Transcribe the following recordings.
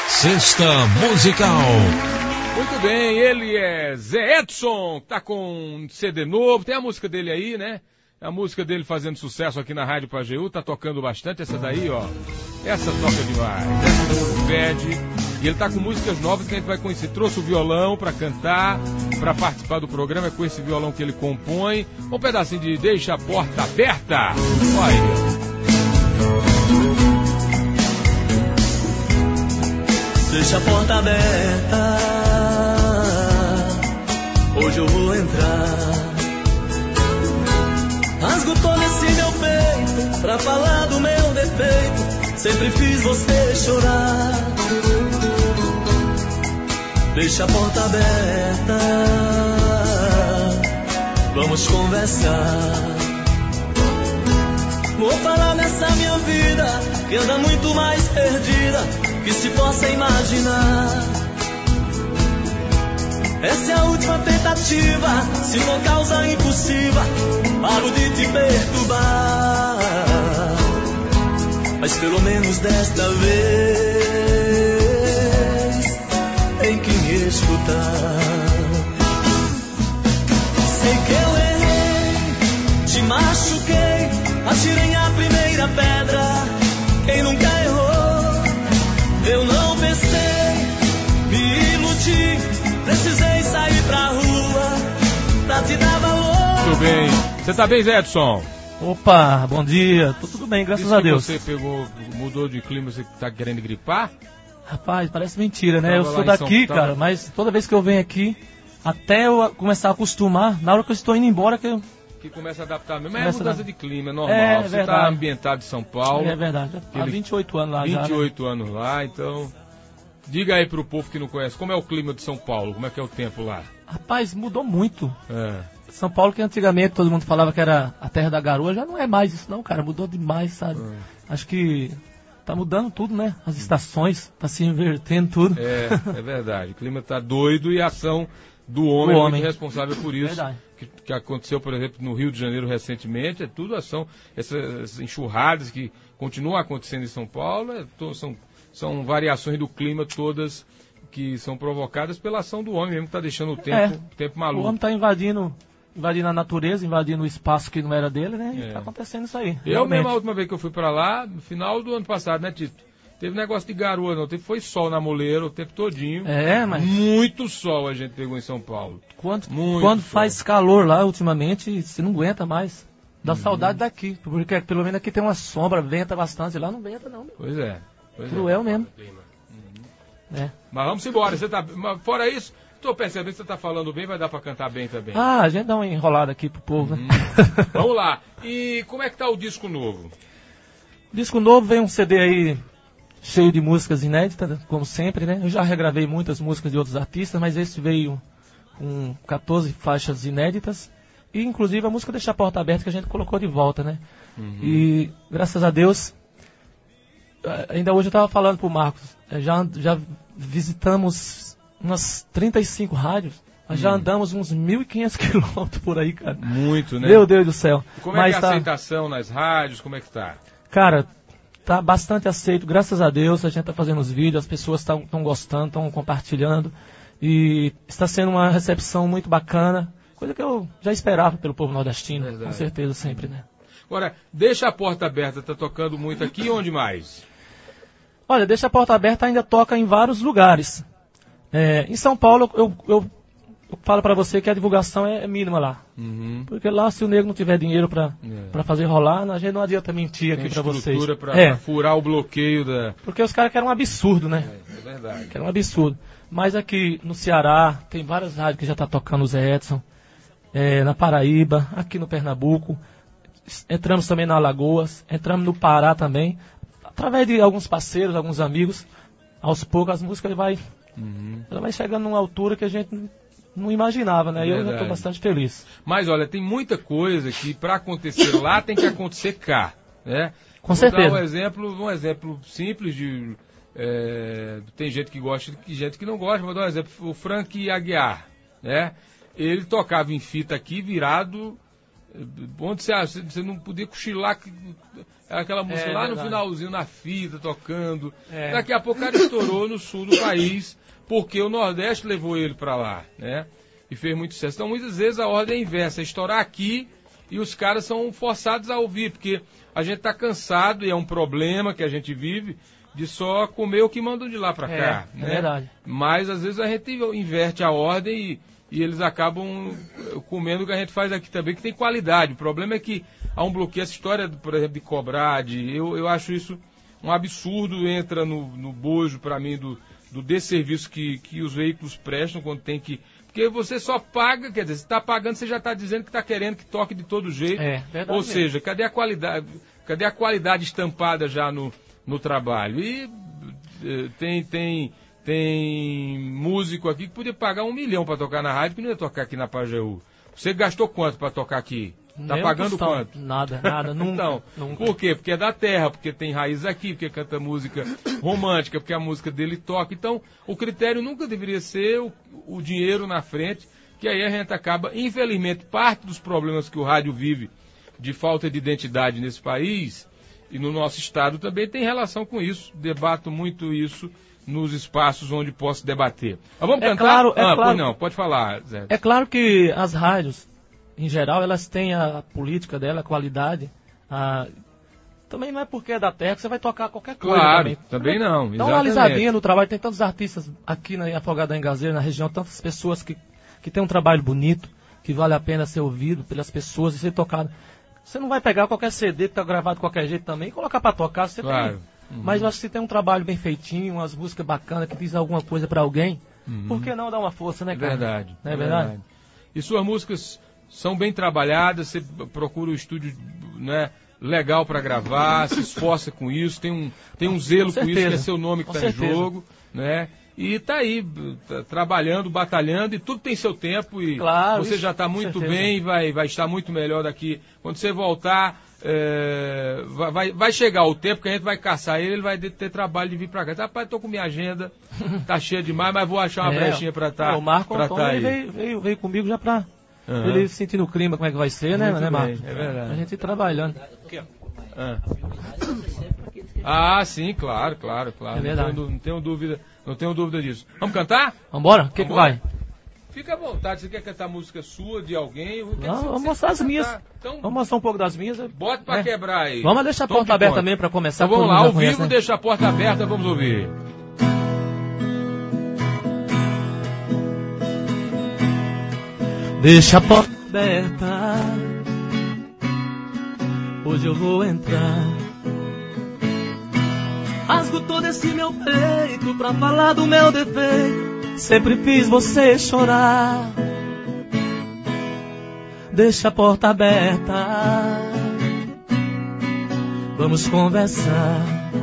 Sexta Musical. Muito bem, ele é Zé Edson, tá com um CD novo, tem a música dele aí, né? A música dele fazendo sucesso aqui na Rádio Pajeú, tá tocando bastante, essa daí, ó. Essa toca demais, essa todo pede. E ele tá com músicas novas que a gente vai conhecer. Trouxe o violão pra cantar, pra participar do programa, é com esse violão que ele compõe. Um pedacinho de Deixa a Porta Aberta. Olha. Deixa a porta aberta, hoje eu vou entrar. Rasgo todo esse meu peito pra falar do meu defeito. Sempre fiz você chorar. Deixa a porta aberta, vamos conversar. Vou falar nessa minha vida que anda muito mais perdida que se possa imaginar. Essa é a última tentativa, se for causa impossível, paro de te perturbar. Mas pelo menos desta vez tem que me escutar. Sei que eu errei, te machuquei, atirei a primeira pedra. Quem nunca errou? Eu não pensei, me iludi, precisei sair pra rua pra te dar valor. Muito bem. Você tá bem, Zé Edson? Opa, bom dia. Tô tudo bem, graças a Deus. Você mudou de clima, você tá querendo gripar? Rapaz, parece mentira, né? Eu sou daqui, cara, mas toda vez que eu venho aqui, até eu começar a acostumar, na hora que eu estou indo embora que começa a adaptar mesmo. Mas é mudança de clima, é normal. Você verdade. Tá ambientado em São Paulo. É verdade. Há 28 anos lá 28 já, né? anos lá, então... Diga aí pro povo que não conhece, como é o clima de São Paulo? Como é que é o tempo lá? Rapaz, mudou muito. É. São Paulo, que antigamente todo mundo falava que era a terra da garoa, já não é mais isso não, cara. Mudou demais, sabe? Acho que tá mudando tudo, né? As estações, tá se invertendo tudo. É verdade. O clima tá doido e a ação do homem é muito responsável por isso. Verdade. Que aconteceu, por exemplo, no Rio de Janeiro recentemente, é tudo ação, essas enxurradas que continuam acontecendo em São Paulo, são variações do clima todas que são provocadas pela ação do homem mesmo, que está deixando o tempo maluco. O homem está invadindo a natureza, invadindo o espaço que não era dele, né? E está acontecendo isso aí. Eu mesmo, a última vez que eu fui para lá, no final do ano passado, né, Tito? Teve negócio de garoa, não. Foi sol na moleira o tempo todinho. Mas... Muito sol a gente pegou em São Paulo. Quando faz calor lá, ultimamente, você não aguenta mais. Dá saudade daqui. Porque pelo menos aqui tem uma sombra, venta bastante. Lá não venta, não. Pois é. Cruel mesmo. Mas vamos embora. Você tá... Fora isso, estou percebendo que você está falando bem, vai dar para cantar bem também. A gente dá uma enrolada aqui pro povo, né? Vamos lá. E como é que tá o disco novo? Disco novo, vem um CD aí cheio de músicas inéditas, como sempre, né? Eu já regravei muitas músicas de outros artistas, mas esse veio com 14 faixas inéditas. E inclusive a música Deixa a Porta Aberta, que a gente colocou de volta, né? E graças a Deus, ainda hoje eu estava falando pro Marcos, já visitamos umas 35 rádios, nós já andamos uns 1.500 quilômetros por aí, cara. Muito, né? Meu Deus do céu. Como é que é a aceitação nas rádios, como é que tá? Cara, tá bastante aceito, graças a Deus, a gente tá fazendo os vídeos, as pessoas estão gostando, estão compartilhando, e está sendo uma recepção muito bacana, coisa que eu já esperava pelo povo nordestino, com certeza, sempre, né? Agora, Deixa a Porta Aberta, tá tocando muito aqui e onde mais? Olha, Deixa a Porta Aberta ainda toca em vários lugares. Em São Paulo, eu falo pra você que a divulgação é mínima lá. Porque lá, se o nego não tiver dinheiro pra fazer rolar, a gente não adianta mentir aqui pra vocês. Tem estrutura pra furar o bloqueio da... Porque os caras querem um absurdo, né? É verdade. Querem um absurdo. Mas aqui no Ceará, tem várias rádios que já tá tocando o Zé Edson. Na Paraíba, aqui no Pernambuco. Entramos também na Alagoas, entramos no Pará também. Através de alguns parceiros, alguns amigos, aos poucos as músicas ela vai chegando numa altura que a gente não imaginava, né? E eu já estou bastante feliz. Mas olha, tem muita coisa que para acontecer lá tem que acontecer cá, né? Com certeza. Vou dar um exemplo simples de... tem gente que gosta e gente que não gosta. Vou dar um exemplo. O Frank Aguiar, né? Ele tocava em fita aqui, virado Onde você não podia cochilar, aquela música lá no finalzinho, na fita, tocando. Daqui a pouco o cara estourou no sul do país, porque o Nordeste levou ele para lá, né? E fez muito sucesso. Então, muitas vezes a ordem é inversa, é estourar aqui e os caras são forçados a ouvir, porque a gente tá cansado, e é um problema que a gente vive, de só comer o que mandam de lá para cá, né? É verdade. Mas, às vezes, a gente inverte a ordem e eles acabam comendo o que a gente faz aqui também, que tem qualidade. O problema é que há um bloqueio, essa história, por exemplo, de cobrar, eu acho isso um absurdo, entra no bojo, para mim, do desserviço que os veículos prestam quando tem que... Porque você só paga, quer dizer, você está pagando, você já está dizendo que está querendo que toque de todo jeito. Verdade. Ou seja, cadê a qualidade estampada já no trabalho? E tem músico aqui que podia pagar 1 milhão para tocar na rádio, que não ia tocar aqui na Pajeú. Você gastou quanto para tocar aqui? Tá pagando quanto? Nada, nunca. Então, nunca. Por quê? Porque é da terra, porque tem raiz aqui, porque canta música romântica, porque a música dele toca. Então, o critério nunca deveria ser o dinheiro na frente, que aí a gente acaba, infelizmente, parte dos problemas que o rádio vive de falta de identidade nesse país e no nosso estado também tem relação com isso. Debato muito isso nos espaços onde posso debater. Mas vamos cantar? Claro. Não, pode falar, Zé. É claro que as rádios, em geral, elas têm a política dela, a qualidade. Também não é porque é da terra que você vai tocar qualquer coisa. Claro, também não. Dá uma alisadinha no trabalho. Tem tantos artistas aqui em Afogados da Engazeira, na região, tantas pessoas que têm um trabalho bonito, que vale a pena ser ouvido pelas pessoas e ser tocado. Você não vai pegar qualquer CD que está gravado de qualquer jeito também e colocar para tocar. Você tem. Mas eu acho que se tem um trabalho bem feitinho, umas músicas bacanas, que diz alguma coisa para alguém, por que não dar uma força, né, cara? Verdade. Não é verdade? E suas músicas são bem trabalhadas, você procura o estúdio, né, legal para gravar, se esforça com isso, tem um zelo com isso, que é seu nome que está em jogo, né? E tá aí, trabalhando, batalhando, e tudo tem seu tempo, e claro, você já está muito bem, vai estar muito melhor daqui. Quando você voltar, vai chegar o tempo que a gente vai caçar ele vai ter trabalho de vir para cá. Rapaz, tô com minha agenda, tá cheia demais, mas vou achar uma brechinha para estar. O Marco Antônio veio comigo já para ele sentir no clima como é que vai ser, né, Marco? É verdade. A gente ir trabalhando. Sim, claro. É verdade. Não tenho dúvida disso. Vamos cantar? Vambora? O que vai? Fica à vontade, você quer cantar música sua, de alguém? Vamos mostrar as minhas. Então, vamos mostrar um pouco das minhas. Bota pra quebrar aí. Vamos deixar a porta aberta também pra começar. Então vamos lá, ao vivo, né? Deixa a porta aberta, vamos ouvir. Deixa a porta aberta, hoje eu vou entrar. Rasgo todo esse meu peito pra falar do meu defeito. Sempre fiz você chorar. Deixa a porta aberta, vamos conversar.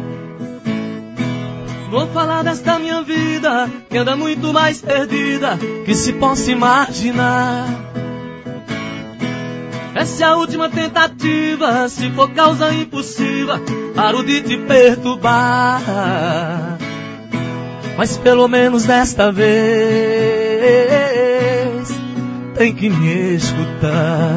Vou falar desta minha vida, que anda muito mais perdida que se possa imaginar. Essa é a última tentativa, se for causa impossível, paro de te perturbar. Mas pelo menos desta vez tem que me escutar.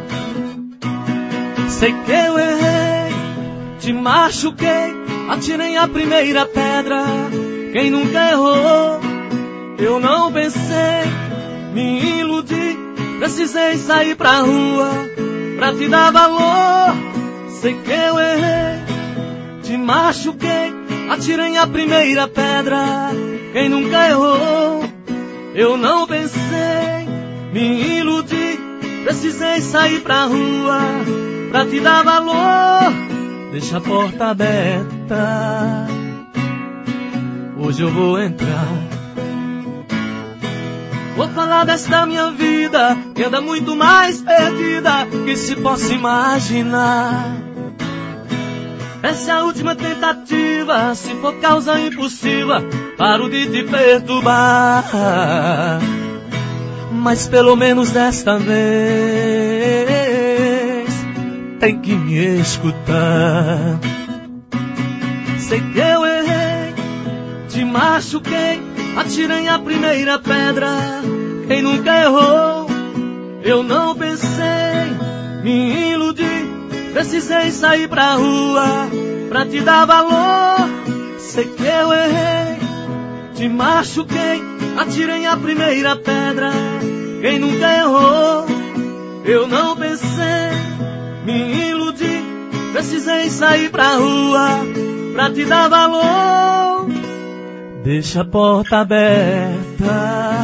Sei que eu errei, te machuquei, atirei a primeira pedra. Quem nunca errou, eu não pensei, me iludi, precisei sair pra rua pra te dar valor. Sei que eu errei, te machuquei, atirei a primeira pedra. Quem nunca errou, eu não pensei, me iludi, precisei sair pra rua pra te dar valor. Deixa a porta aberta, hoje eu vou entrar. Vou falar desta minha vida, que anda muito mais perdida que se possa imaginar. Essa é a última tentativa, se for causa impossível, paro de te perturbar. Mas pelo menos desta vez tem que me escutar. Sei que eu errei, te machuquei, atirei a primeira pedra. Quem nunca errou, eu não pensei, me iludi, precisei sair pra rua pra te dar valor. Sei que eu errei, te machuquei, atirei a primeira pedra. Quem nunca errou, eu não pensei, me iludi, precisei sair pra rua pra te dar valor. Deixa a porta aberta,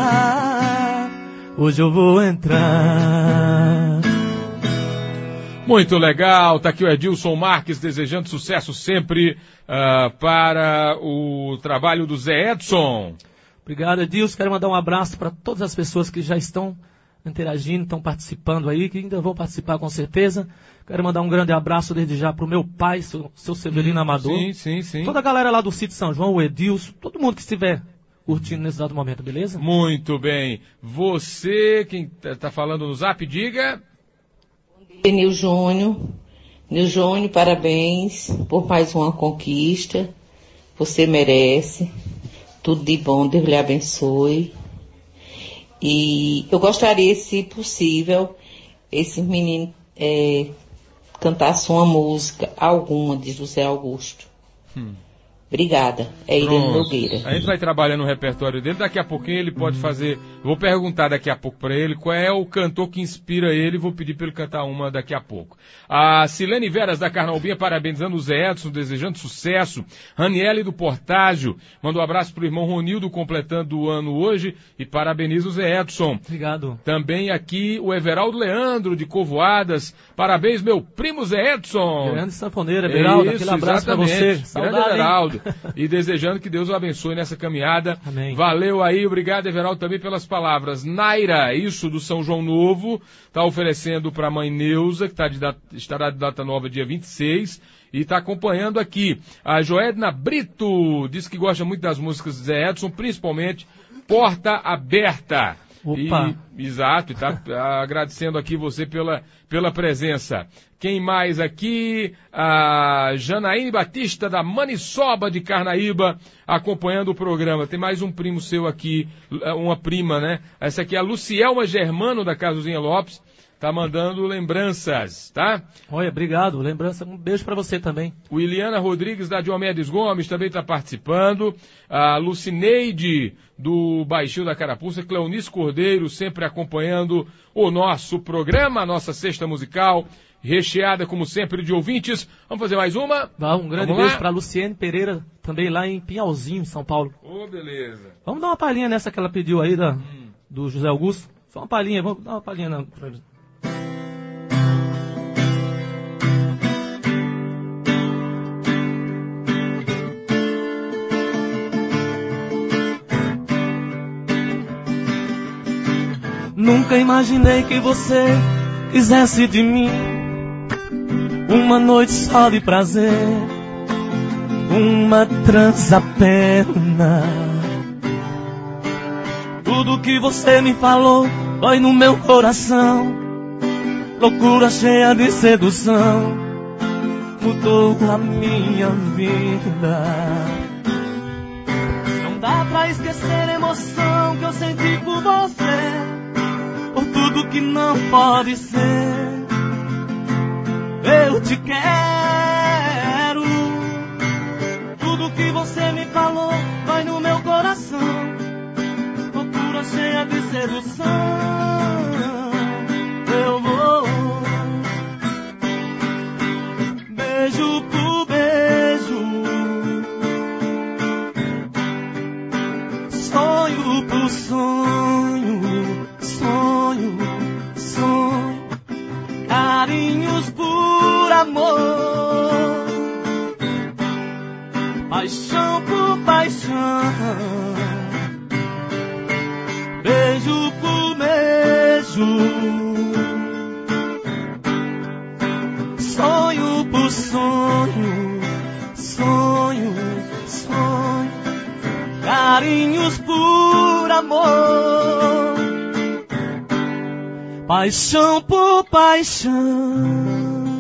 hoje eu vou entrar. Muito legal, tá aqui o Edilson Marques desejando sucesso sempre para o trabalho do Zé Edson. Obrigado, Edilson. Quero mandar um abraço para todas as pessoas que já estão interagindo, estão participando aí, que ainda vão participar com certeza. Quero mandar um grande abraço desde já pro meu pai, seu Severino Amador. Sim. Toda a galera lá do Sítio São João, o Edilson, todo mundo que estiver curtindo nesse dado momento, beleza? Muito bem. Você, quem tá falando no Zap, diga. Nil Júnior, parabéns por mais uma conquista. Você merece. Tudo de bom, Deus lhe abençoe. E eu gostaria, se possível, esse menino cantasse uma música, alguma, de José Augusto. Obrigada, é Irene Nogueira. A gente vai trabalhando no repertório dele, daqui a pouquinho ele pode fazer, vou perguntar daqui a pouco para ele qual é o cantor que inspira ele, vou pedir para ele cantar uma daqui a pouco. A Silene Veras da Carnaubinha parabenizando o Zé Edson, desejando sucesso. Raniele do Portágio, manda um abraço pro irmão Ronildo completando o ano hoje e parabeniza o Zé Edson. Obrigado. Também aqui o Everaldo Leandro de Covoadas, parabéns meu primo Zé Edson. Grande sanfoneiro, Everaldo, aquele abraço para você. Grande Everaldo. E desejando que Deus o abençoe nessa caminhada. Amém. Valeu aí, obrigado Everaldo também pelas palavras. Naira, isso do São João Novo, está oferecendo para a mãe Neuza, que estará de data nova dia 26, e está acompanhando aqui. A Joedna Brito diz que gosta muito das músicas de Zé Edson, principalmente Porta Aberta. Opa. Exato, e tá agradecendo aqui você pela presença. Quem mais aqui? A Janaíne Batista da Maniçoba de Carnaíba, acompanhando o programa. Tem mais um primo seu aqui, uma prima, né? Essa aqui é a Lucielma Germano da Casuzinha Lopes. Tá mandando lembranças, tá? Olha, obrigado. Lembrança, um beijo pra você também. O Iliana Rodrigues da Diomedes Gomes também tá participando. A Lucineide do Baixio da Carapuça. Cleonice Cordeiro sempre acompanhando o nosso programa, a nossa cesta musical, recheada como sempre de ouvintes. Vamos fazer mais uma? Um grande beijo pra Luciene Pereira, também lá em Pinhalzinho, em São Paulo. Beleza. Vamos dar uma palhinha nessa que ela pediu aí do José Augusto. Só uma palhinha, vamos dar uma palhinha pra ele. Nunca imaginei que você quisesse de mim uma noite só de prazer, uma transaperna. Tudo que você me falou dói no meu coração, loucura cheia de sedução, mudou a minha vida. Não dá pra esquecer a emoção que eu senti por você, por tudo que não pode ser. Eu te quero. Tudo que você me falou vai no meu coração, loucura cheia de sedução. Eu vou beijo por beijo, sonho por sonho, sonho, sonho, carinhos por amor, paixão por paixão, beijo por beijo, sonho por sonho, sonho, sonho, carinhos por amor, paixão por paixão.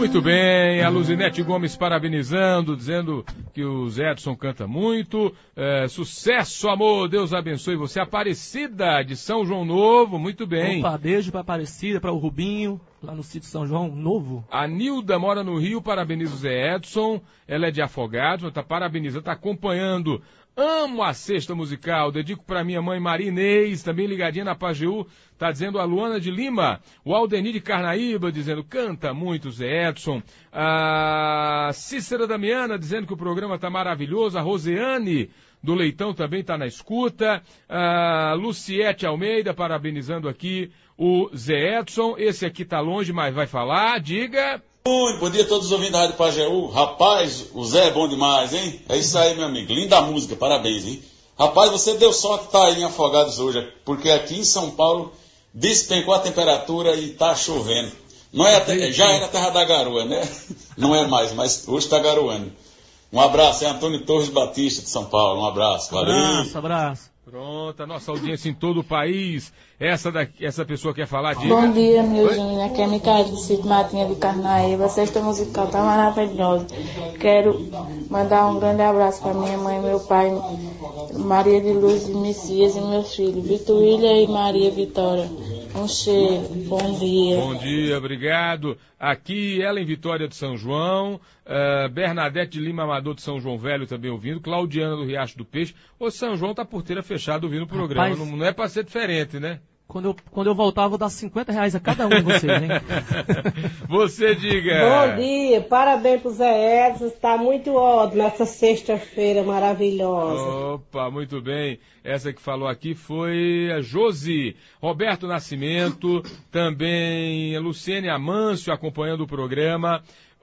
Muito bem, a Luzinete Gomes parabenizando, dizendo que o Zé Edson canta muito. Sucesso, amor, Deus abençoe você. Aparecida de São João Novo, muito bem. Opa, beijo pra Aparecida, para o Rubinho, lá no sítio São João Novo. A Nilda mora no Rio, parabeniza o Zé Edson. Ela é de Afogados, está parabenizando, está acompanhando. Amo a cesta musical, dedico para minha mãe Maria Inês, também ligadinha na Pajeú, tá dizendo a Luana de Lima, o Aldenir de Carnaíba, dizendo, canta muito Zé Edson, a Cícera Damiana, dizendo que o programa tá maravilhoso, a Roseane do Leitão também tá na escuta, a Luciete Almeida, parabenizando aqui o Zé Edson, esse aqui tá longe, mas vai falar, diga... Bom dia a todos os ouvintes da Rádio Pajeú. Rapaz, o Zé é bom demais, hein? É isso aí, meu amigo. Linda música, parabéns, hein? Rapaz, você deu sorte de estar aí em Afogados hoje, porque aqui em São Paulo despencou a temperatura e tá chovendo. Não é já era a terra da garoa, né? Não é mais, mas hoje tá garoando. Um abraço, é Antônio Torres Batista de São Paulo. Um abraço, valeu. Abraço. Pronto, a nossa audiência em todo o país. Essa pessoa quer falar, diga. Bom dia, meu Júnior. Aqui é Micael do Sítio Matinha de Carnaíba. A cesta musical tá maravilhosa. Quero mandar um grande abraço para minha mãe, meu pai, Maria de Luz e Messias e meus filhos, Vitor William e Maria Vitória. Um cheiro. Bom dia. Bom dia, obrigado. Aqui, Ellen Vitória de São João, Bernadette de Lima Amador de São João Velho também ouvindo, Claudiana do Riacho do Peixe. O São João tá porteira fechada ouvindo o programa. Rapaz, não é para ser diferente, né? Quando eu voltar, eu vou dar R$50 a cada um de vocês, hein? Você diga. Bom dia, parabéns pro Zé Edson, está muito ótimo nessa sexta-feira maravilhosa. Opa, muito bem. Essa que falou aqui foi a Josi, Roberto Nascimento, também a Luciene Amâncio acompanhando o programa.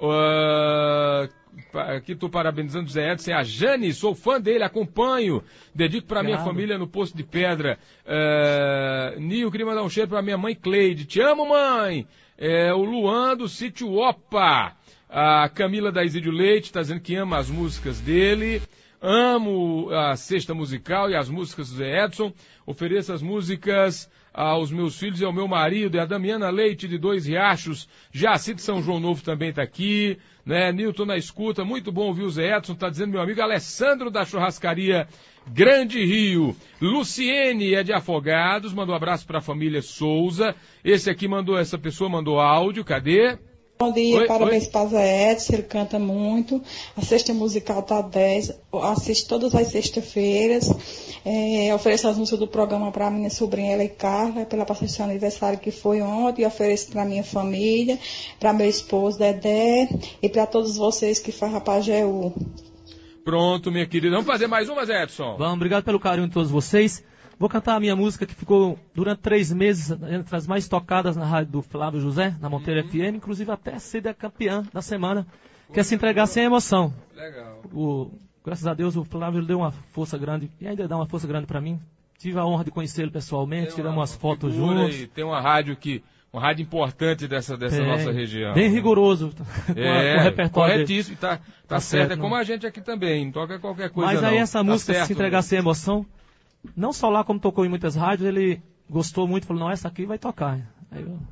Aqui estou parabenizando o Zé Edson, é a Jane, sou fã dele, acompanho, dedico para minha família no Poço de Pedra. Nil, queria mandar um cheiro para minha mãe Cleide, te amo, mãe. O Luan do sítio Opa, a Camila da Isídio Leite está dizendo que ama as músicas dele. Amo a cesta musical e as músicas do Zé Edson. Ofereço as músicas aos meus filhos e ao meu marido. E a Damiana Leite de Dois Riachos. Jaci de São João Novo também está aqui. Né? Nilton na escuta. Muito bom ouvir o Zé Edson. Está dizendo meu amigo Alessandro da Churrascaria Grande Rio. Luciene é de Afogados. Mandou um abraço para a família Souza. Essa pessoa mandou áudio. Cadê? Bom dia, parabéns para o Zé Edson, ele canta muito, a cesta musical tá 10, assisto todas as sextas-feiras, ofereço as músicas do programa para minha sobrinha Ela e Carla, pela passagem de aniversário que foi ontem, e ofereço para minha família, para meu esposo Dedé, e para todos vocês que fazem a Pajeú. Pronto, minha querida, vamos fazer mais uma, Zé Edson? Vamos, obrigado pelo carinho de todos vocês. Vou cantar a minha música que ficou durante 3 meses entre as mais tocadas na rádio do Flávio José, na Monteiro FM, inclusive até ser a campeã da semana, que é Se Entregar Sem Emoção. Legal. Graças a Deus o Flávio deu uma força grande, e ainda dá uma força grande para mim. Tive a honra de conhecê-lo pessoalmente, tiramos umas fotos juntos. Tem uma rádio importante dessa nossa região. Bem rigoroso com o repertório. Corretíssimo, tá certo. É como a gente aqui também, não toca qualquer coisa. Mas aí não. Essa música, Se Entregar Sem Emoção, não só lá como tocou em muitas rádios, ele gostou muito, falou, não, essa aqui vai tocar. Aí eu...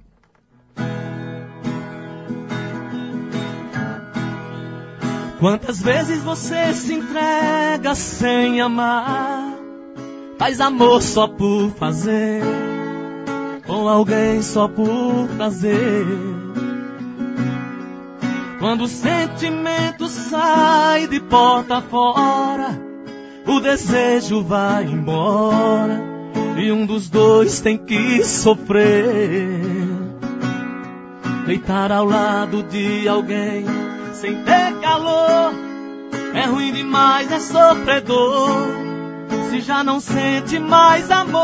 Quantas vezes você se entrega sem amar, faz amor só por fazer, com alguém só por prazer. Quando o sentimento sai de porta fora, o desejo vai embora e um dos dois tem que sofrer. Deitar ao lado de alguém sem ter calor é ruim demais, é sofredor. Se já não sente mais amor,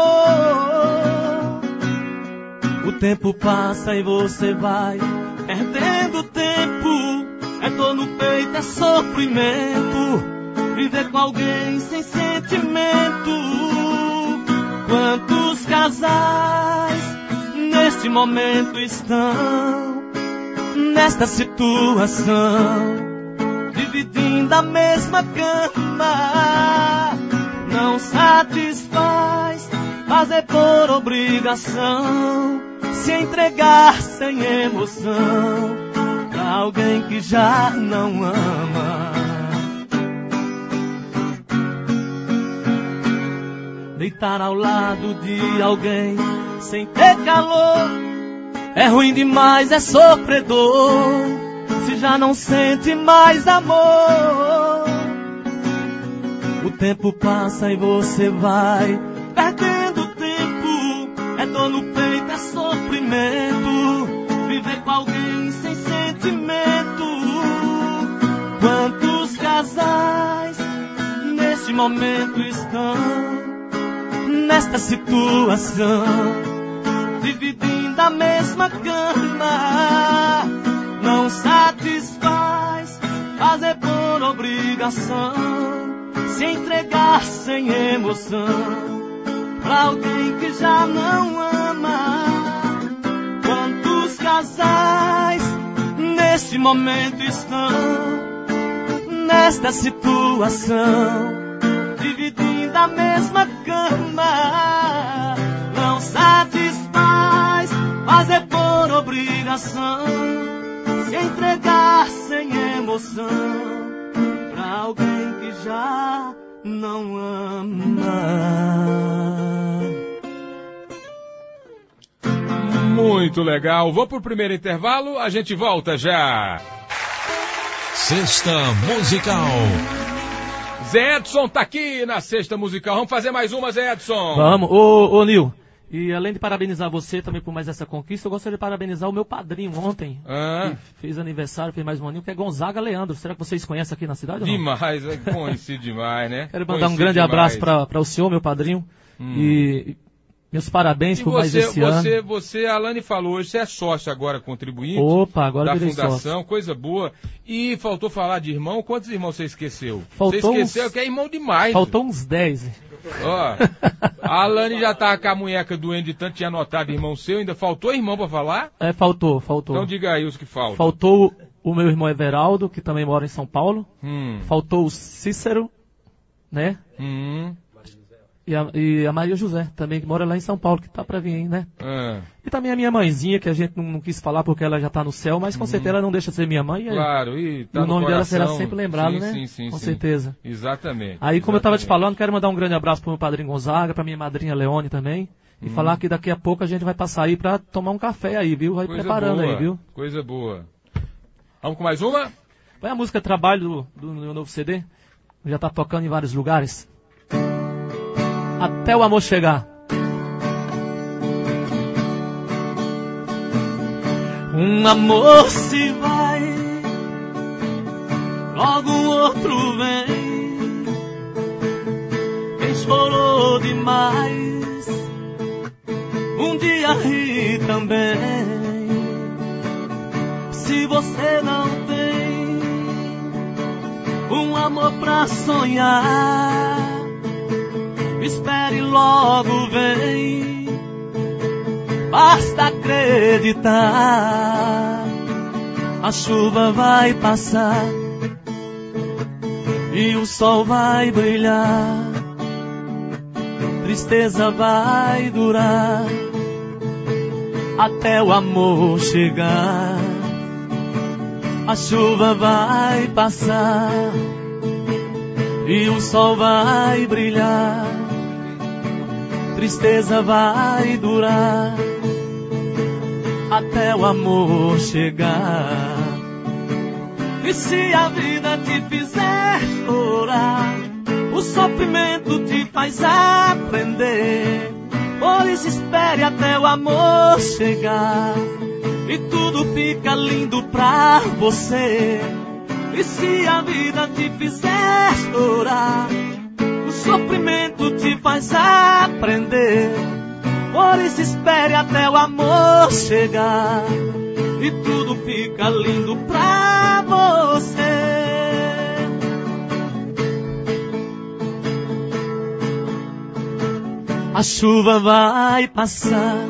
o tempo passa e você vai perdendo tempo. É dor no peito, é sofrimento. Viver com alguém sem sentimento. Quantos casais neste momento estão nesta situação, dividindo a mesma cama? Não satisfaz fazer por obrigação, se entregar sem emoção, pra alguém que já não ama. Deitar ao lado de alguém sem ter calor é ruim demais, é sofredor. Se já não sente mais amor, o tempo passa e você vai perdendo tempo. É dor no peito, é sofrimento, viver com alguém sem sentimento. Quantos casais neste momento estão nesta situação, dividindo a mesma cama? Não satisfaz fazer por obrigação, se entregar sem emoção pra alguém que já não ama. Quantos casais neste momento estão nesta situação, dividindo a mesma cama? Não satisfaz fazer por obrigação, se entregar sem emoção pra alguém que já não ama. Muito legal. Vou pro primeiro intervalo, a gente volta já. Sexta Musical. Zé Edson tá aqui na Sexta Musical. Vamos fazer mais uma, Zé Edson? Vamos. Ô Nil, e além de parabenizar você também por mais essa conquista, eu gostaria de parabenizar o meu padrinho ontem, que fez aniversário, fez mais um aninho, que é Gonzaga Leandro. Será que vocês conhecem aqui na cidade ou não? Demais, conheci demais, né? Quero mandar um grande abraço para o senhor, meu padrinho, e meus parabéns por mais esse ano. Você, a Alane falou hoje, você é sócio agora, contribuinte. Opa, agora da virei fundação, sócio. Coisa boa. E faltou falar de irmão. Quantos irmãos você esqueceu? Faltou você esqueceu que é irmão demais. Faltou uns 10. Ó, a Alane já tava com a munheca doendo de tanto, tinha anotado irmão seu, ainda faltou irmão pra falar? Faltou. Então diga aí os que faltam. Faltou o meu irmão Everaldo, que também mora em São Paulo. Faltou o Cícero, né? E a Maria José, também, que mora lá em São Paulo, que tá pra vir aí, né? E também a minha mãezinha, que a gente não quis falar porque ela já tá no céu, mas com certeza ela não deixa de ser minha mãe. Claro, e tá o nome dela coração. será sempre lembrado, né? Sim, com certeza. Exatamente. Aí, como eu tava te falando, quero mandar um grande abraço pro meu padrinho Gonzaga, pra minha madrinha Leone também. E falar que daqui a pouco a gente vai passar aí pra tomar um café aí, viu? Vai preparando boa, aí, viu? Coisa boa. Vamos com mais uma? Vai a música Trabalho do meu novo CD. Já tá tocando em vários lugares. Até o amor chegar. Um amor se vai, logo o outro vem. Quem chorou demais, um dia ri também. Se você não tem um amor pra sonhar, espere, logo vem. Basta acreditar. A chuva vai passar e o sol vai brilhar. Tristeza vai durar até o amor chegar. A chuva vai passar e o sol vai brilhar. Tristeza vai durar até o amor chegar. E se a vida te fizer chorar, o sofrimento te faz aprender. Por isso espere até o amor chegar e tudo fica lindo pra você. E se a vida te fizer chorar, o sofrimento te faz aprender. Por isso espere até o amor chegar e tudo fica lindo pra você. A chuva vai passar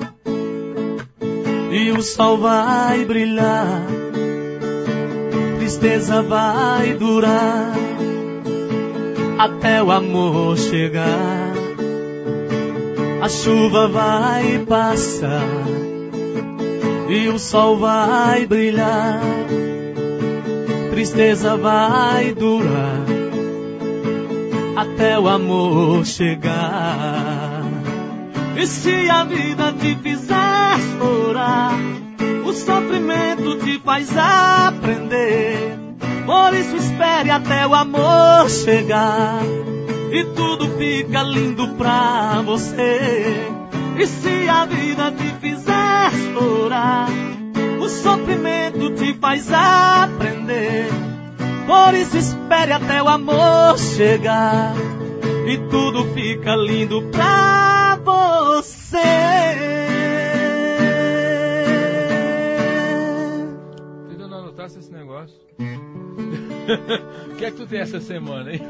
e o sol vai brilhar. Tristeza vai durar até o amor chegar. A chuva vai passar e o sol vai brilhar. tristeza vai durar até o amor chegar. E se a vida te fizer chorar, o sofrimento te faz aprender. Por isso espere até o amor chegar e tudo fica lindo pra você. E se a vida te fizer chorar, o sofrimento te faz aprender. Por isso espere até o amor chegar e tudo fica lindo pra você. Tenta não anotar esse negócio. O que é que tu tem essa semana, hein?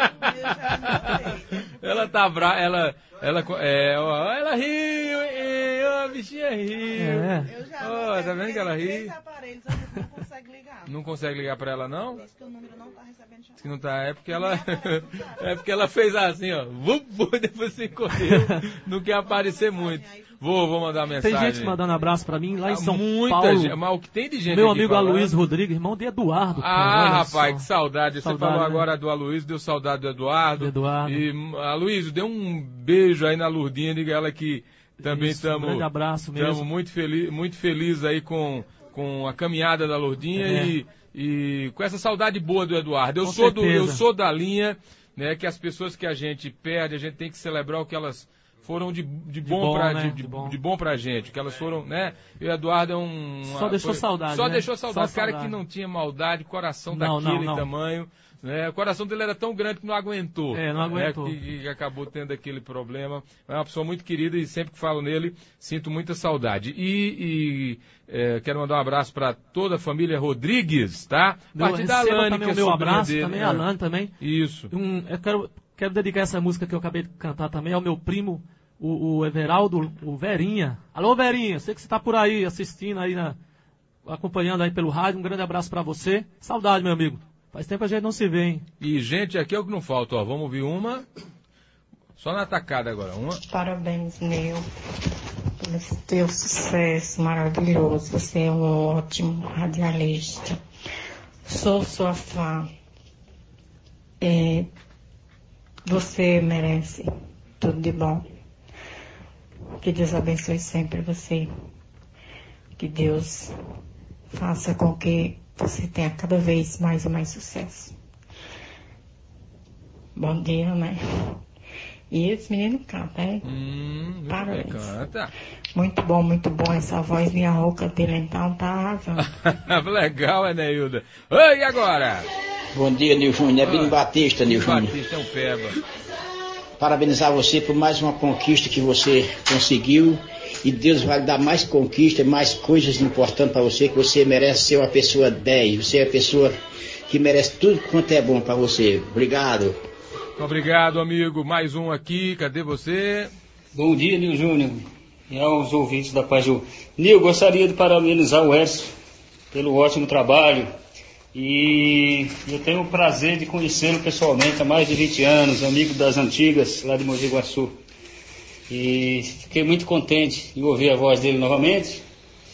Ela tá brava, ela riu, a bichinha riu. Tá vendo que ela ri? Não consegue ligar pra ela, não? Diz que o número não tá recebendo chamada. Diz que não tá, é porque ela fez assim, ó. Depois se correu. Não quer aparecer muito. Vou mandar mensagem. Tem gente mandando abraço pra mim lá em São Paulo. Mas o que tem de gente meu aqui amigo falando? Aloysio Rodrigues, irmão de Eduardo. Rapaz, só. Que saudade. Você falou né? agora do Aloysio, deu saudade do Eduardo. E Aloysio, dê um beijo aí na Lourdinha, diga ela que também estamos. Um grande abraço mesmo. Estamos muito felizes aí com a caminhada da Lourdinha e com essa saudade boa do Eduardo. Eu sou da linha, né, que as pessoas que a gente perde, a gente tem que celebrar o que elas foram de bom pra gente, que elas foram, né? E o Eduardo deixou saudade. Só deixou saudade. Cara que não tinha maldade, coração daquele tamanho. Né? O coração dele era tão grande que não aguentou. Não aguentou. Que acabou tendo aquele problema. É uma pessoa muito querida e sempre que falo nele, sinto muita saudade. Quero mandar um abraço para toda a família Rodrigues, tá? A partir da Alane, que é meu abraço dele, também, a Alane também. Isso. Eu quero dedicar essa música que eu acabei de cantar também ao meu primo, o Everaldo, o Verinha. Alô, Verinha, sei que você tá por aí assistindo aí, acompanhando aí pelo rádio. Um grande abraço para você. Saudade, meu amigo. Faz tempo a gente não se vê, hein? E gente, aqui é o que não falta, ó. Vamos ouvir uma. Só na atacada agora, uma. Parabéns, Nil, pelo teu sucesso maravilhoso. Você é um ótimo radialista. Sou sua fã. Você merece tudo de bom. Que Deus abençoe sempre você. Que Deus faça com que você tenha cada vez mais e mais sucesso. Bom dia, né? E esse menino canta, hein? Parabéns. Canta. Muito bom essa voz minha rouca dele, então tá arrasando. Legal, Neilda. Oi, e agora? Bom dia, Nil Júnior. É Bini Batista, Nil Júnior. Batista é um peba. Parabenizar você por mais uma conquista que você conseguiu. E Deus vai dar mais conquistas, mais coisas importantes para você, que você merece ser uma pessoa 10. Você é a pessoa que merece tudo quanto é bom para você. Obrigado. Obrigado, amigo. Mais um aqui. Cadê você? Bom dia, Nil Júnior. E aos ouvintes da Paju. Nil, gostaria de parabenizar o Edson pelo ótimo trabalho. E eu tenho o prazer de conhecê-lo pessoalmente há mais de 20 anos, amigo das antigas, lá de Mogi Guaçu. E fiquei muito contente em ouvir a voz dele novamente.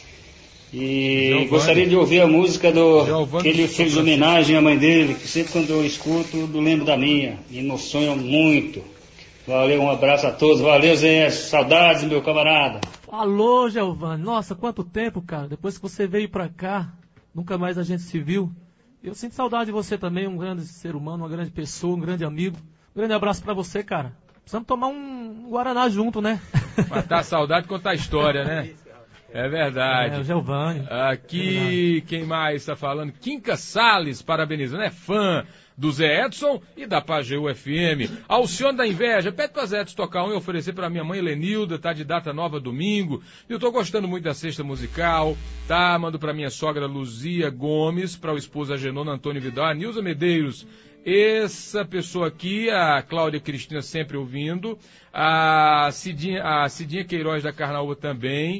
E Giovani. Gostaria de ouvir a música que ele fez homenagem à mãe dele, que sempre quando eu escuto, eu lembro da minha. Me emociona muito. Valeu, um abraço a todos. Valeu, Zé. Saudades, meu camarada. Alô, Giovani. Nossa, quanto tempo, cara. Depois que você veio pra cá, nunca mais a gente se viu. Eu sinto saudade de você também, um grande ser humano, uma grande pessoa, um grande amigo. Um grande abraço pra você, cara. Precisamos tomar um Guaraná junto, né? Matar a saudade, contar a história, né? É verdade. O Giovani. Aqui, quem mais está falando? Quinca Salles, parabenizando. É fã do Zé Edson e da Pajeú FM. Alcione da Inveja, pede para Zé Edson tocar um e oferecer para minha mãe Lenilda, tá de data nova domingo. Eu tô gostando muito da cesta musical, tá? Mando para minha sogra Luzia Gomes, para o esposo Agenona Antônio Vidal, a Nilza Medeiros. Essa pessoa aqui, a Cláudia Cristina, sempre ouvindo. A Cidinha Queiroz da Carnaúba também.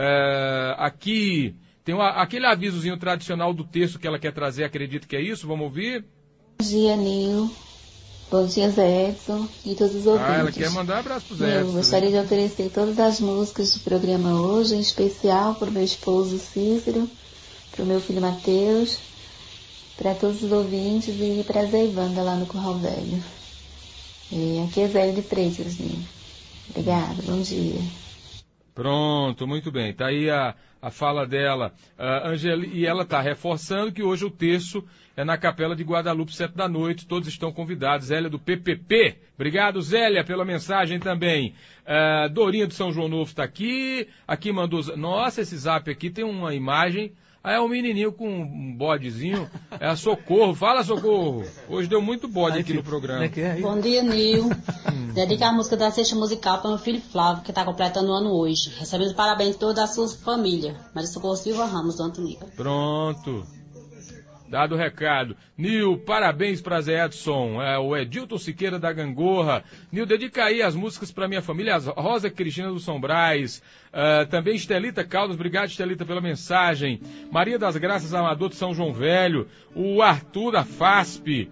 Aqui tem aquele avisozinho tradicional do texto que ela quer trazer, acredito que é isso, vamos ouvir? Bom dia, Nil. Bom dia, Zé Edson e todos os ouvintes. Ela quer mandar um abraço pro Zé Edson. Eu gostaria de oferecer todas as músicas do programa hoje, em especial para o meu esposo Cícero, para o meu filho Matheus para todos os ouvintes e para a Zeivanda lá no Curral Velho. Aqui é Zélio de Freitas, né? Obrigada, bom dia. Pronto, muito bem. Tá aí a fala dela, e ela está reforçando que hoje o terço é na Capela de Guadalupe, 7 da noite. Todos estão convidados. Zélia do PPP. Obrigado, Zélia, pela mensagem também. Dorinha do São João Novo está aqui. Aqui mandou... Nossa, esse zap aqui tem uma imagem... é um menininho com um bodezinho. É a Socorro. Fala, Socorro. Hoje deu muito bode aqui no programa. Bom dia, Nil. Dedica a música da Cesta Musical para meu filho Flávio, que está completando o ano hoje. Recebendo parabéns de toda a sua família. Maria Socorro Silva Ramos, do Antônio. Pronto. Dado o recado. Nil, parabéns para Zé Edson. O Edilton Siqueira da Gangorra. Nil, dedica aí as músicas para minha família. A Rosa Cristina do São Brás. Também Estelita Caldas. Obrigado, Estelita, pela mensagem. Maria das Graças Amador de São João Velho. O Arthur da FASP.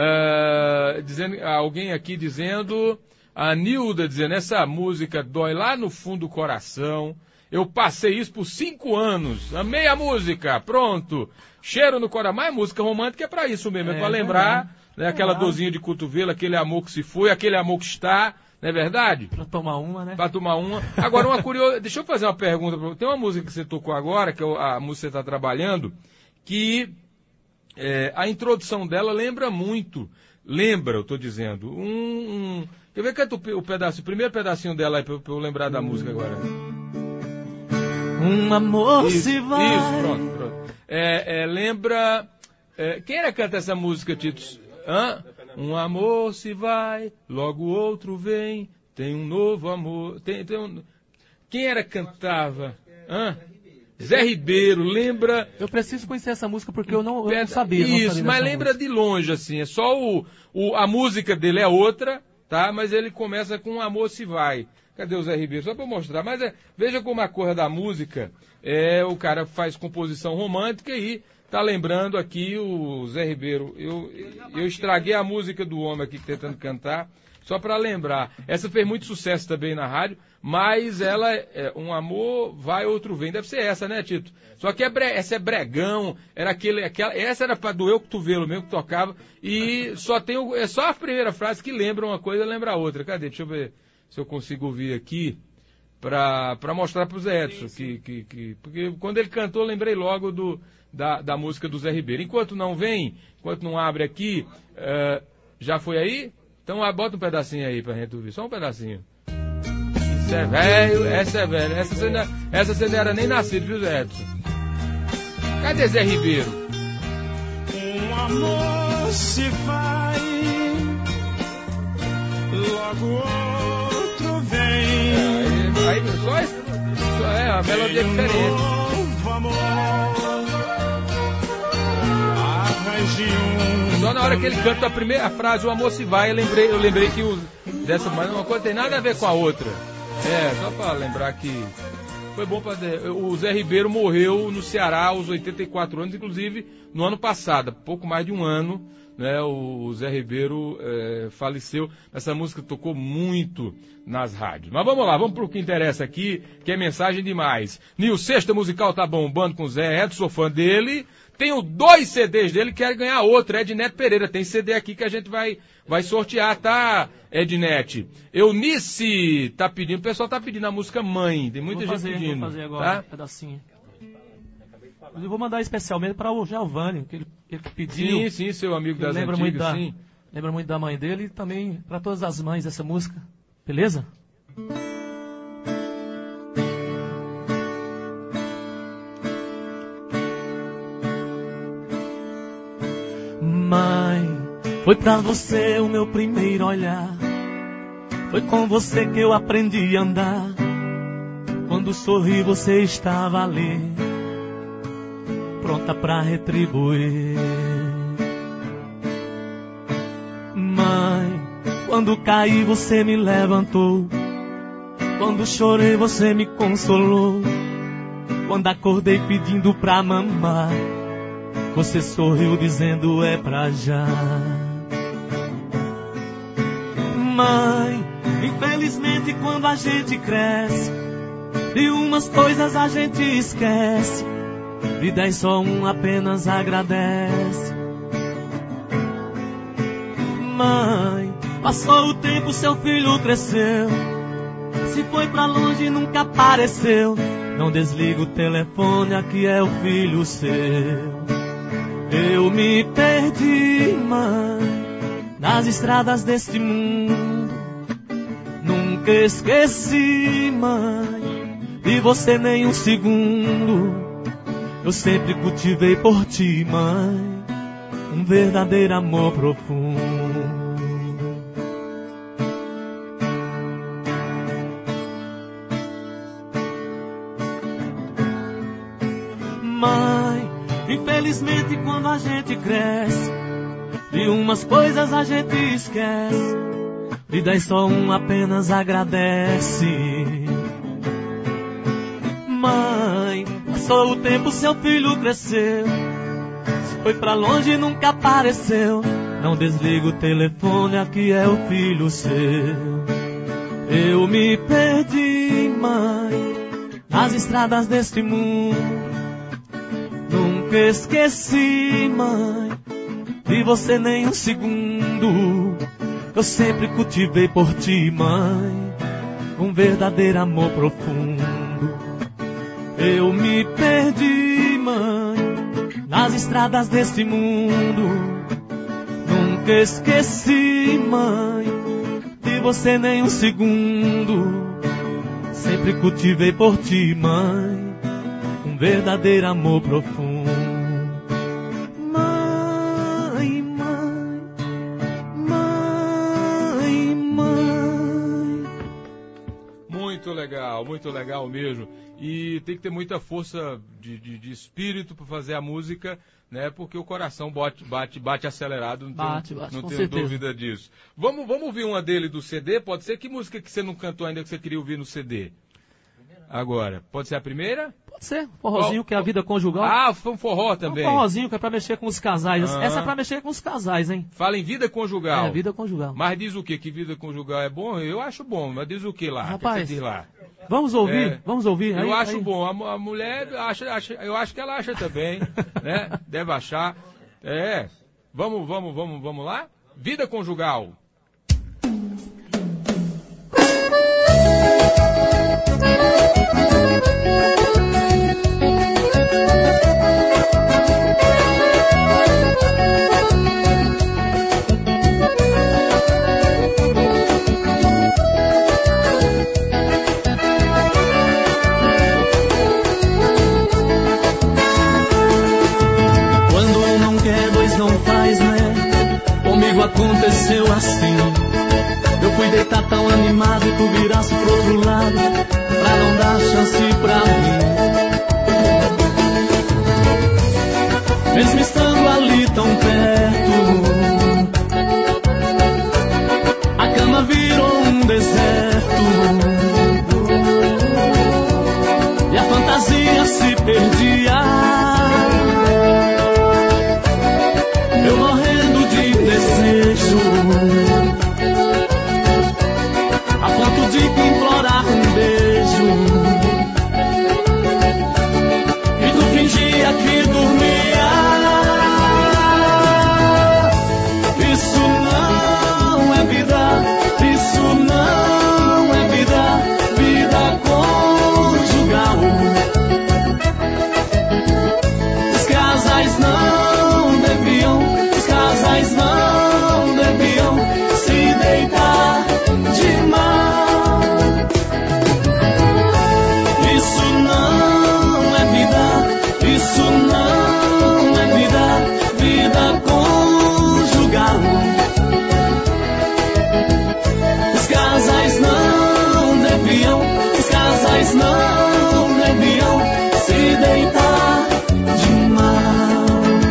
Alguém aqui dizendo... A Nilda dizendo, essa música dói lá no fundo do coração. Eu passei isso por 5 anos. Amei a música. Pronto. Cheiro no coração. Mas música romântica é pra isso mesmo. É pra lembrar, né, aquela dorzinha de cotovelo, aquele amor que se foi, aquele amor que está. Não é verdade? Pra tomar uma, né? Pra tomar uma. Agora, uma curiosidade. Deixa eu fazer uma pergunta pra você. Tem uma música que você tocou agora, que a música que você está trabalhando, que a introdução dela lembra muito. Lembra, eu tô dizendo. Quer ver, canta o primeiro pedacinho dela aí pra eu lembrar da música agora. Um amor isso, se vai. Isso, pronto. Lembra... quem era que canta essa música, Tito? Um amor se vai, logo outro vem, tem um novo amor... Quem era que cantava? Zé Ribeiro, lembra... Eu preciso conhecer essa música porque eu não sabia. Isso, não sabia mas lembra música de longe, assim. É só a música dele é outra, tá? Mas ele começa com Um Amor Se Vai. Cadê o Zé Ribeiro? Só para mostrar. Mas veja como a cor da música o cara faz composição romântica e tá lembrando aqui o Zé Ribeiro. Eu estraguei a música do homem aqui tentando cantar, só para lembrar. Essa fez muito sucesso também na rádio, mas ela Um Amor Vai, Outro Vem. Deve ser essa, né, Tito? Só que essa é bregão, essa era para doer o cotovelo mesmo que tocava, e é só a primeira frase que lembra uma coisa, lembra a outra. Cadê? Deixa eu ver se eu consigo ouvir aqui, para mostrar para o Zé Edson, porque quando ele cantou, eu lembrei logo da música do Zé Ribeiro. Enquanto não abre aqui, já foi aí? Então bota um pedacinho aí pra gente ouvir, só um pedacinho. Isso é velho, essa é velha. Essa você não era nem nascido, viu, Zé Edson? Cadê Zé Ribeiro? Um amor se vai, logo outro vem. Aí só a melodia é diferente. Só na hora que ele canta a primeira frase, O Amor Se Vai, eu lembrei que dessa maneira uma coisa tem nada a ver com a outra. Só para lembrar que foi bom o Zé Ribeiro morreu no Ceará aos 84 anos, inclusive no ano passado, pouco mais de um ano, né, o Zé Ribeiro faleceu. Essa música tocou muito nas rádios. Mas vamos lá, vamos pro que interessa aqui, que é mensagem demais. Nil, Sexta Musical tá bombando com o Zé Edson, sou fã dele. Tenho 2 CDs dele, quero ganhar outro, Ednet Pereira. Tem CD aqui que a gente vai sortear, tá, Ednet? Eunice tá pedindo, o pessoal tá pedindo a música Mãe, tem muita gente pedindo. Vou fazer agora, tá? Um pedacinho. Eu vou mandar especialmente para o Giovanni, que ele pediu. Sim, seu amigo das antigas, sim. Lembra muito da mãe dele e também para todas as mães essa música, beleza? Mãe, foi pra você o meu primeiro olhar. Foi com você que eu aprendi a andar. Quando sorri você estava ali, pronta pra retribuir. Mãe, quando caí você me levantou. Quando chorei você me consolou. Quando acordei pedindo pra mamar, você sorriu dizendo é pra já. Mãe, infelizmente quando a gente cresce, de umas coisas a gente esquece, de 10 só um apenas agradece. mãe. Passou o tempo, seu filho cresceu. Se foi pra longe, nunca apareceu. Não desliga o telefone, aqui é o filho seu. Eu me perdi, mãe, nas estradas deste mundo. Nunca esqueci, mãe, de você nem um segundo. Eu sempre cultivei por ti, mãe, um verdadeiro amor profundo. Mãe, infelizmente quando a gente cresce, de umas coisas a gente esquece. Vida é só um, apenas agradece. Mãe, passou o tempo, seu filho cresceu. Se foi pra longe, nunca apareceu. Não desliga o telefone, aqui é o filho seu. Eu me perdi, mãe, nas estradas deste mundo. Nunca esqueci, mãe, de você nem um segundo. Eu sempre cultivei por ti, mãe, um verdadeiro amor profundo. Eu me perdi, mãe, nas estradas deste mundo. Nunca esqueci, mãe, de você nem um segundo. Sempre cultivei por ti, mãe, um verdadeiro amor profundo. Mãe, mãe, mãe, mãe. Muito legal mesmo. E tem que ter muita força de espírito para fazer a música, né? Porque o coração bate acelerado, não tenho dúvida disso. Vamos ouvir uma dele do CD? Pode ser? Que música que você não cantou ainda que você queria ouvir no CD? Agora, pode ser a primeira? Pode ser, forrozinho, que é a vida conjugal. Ah, foi um forró também. Um forrozinho que é pra mexer com os casais. Essa é pra mexer com os casais, hein? Fala em vida conjugal. É, vida conjugal. Mas diz o quê? Que vida conjugal é bom? Eu acho bom, mas diz o que lá? Rapaz, que você diz lá? Vamos ouvir, vamos ouvir. Eu acho bom, a mulher acha, eu acho que ela acha também, né? Deve achar. É, vamos lá? Vida conjugal. Aconteceu assim. Eu fui deitar tão animado e tu virasse pro outro lado pra não dar chance pra mim. Mesmo estando ali tão perto, a cama virou um deserto e a fantasia se perdia. Eu morrendo de desejo, a ponto de implorar um beijo, e tu fingia que dormia. Isso não é vida, isso não é vida, vida conjugal. Os casais não deviam se deitar de mal. Isso não é vida, isso não é vida, vida conjugal. Os casais não deviam se deitar de mal.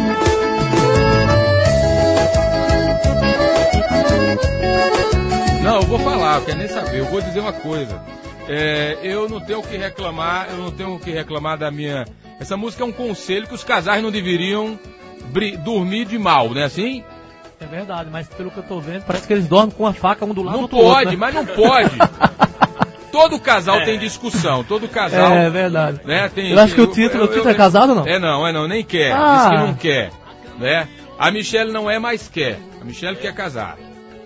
Não, eu vou falar, eu quero nem saber, eu vou dizer uma coisa. Eu não tenho o que reclamar, da minha... Essa música é um conselho que os casais não deveriam dormir de mal, não é assim? É verdade, mas pelo que eu tô vendo, parece que eles dormem com a faca um do lado do outro. Não pode, mas não pode. Todo casal tem discussão, todo casal... É verdade. Né, eu acho que o título é casado ou não? Não, nem quer, diz que não quer, né? A Michelle não é, mas quer. A Michelle quer casar.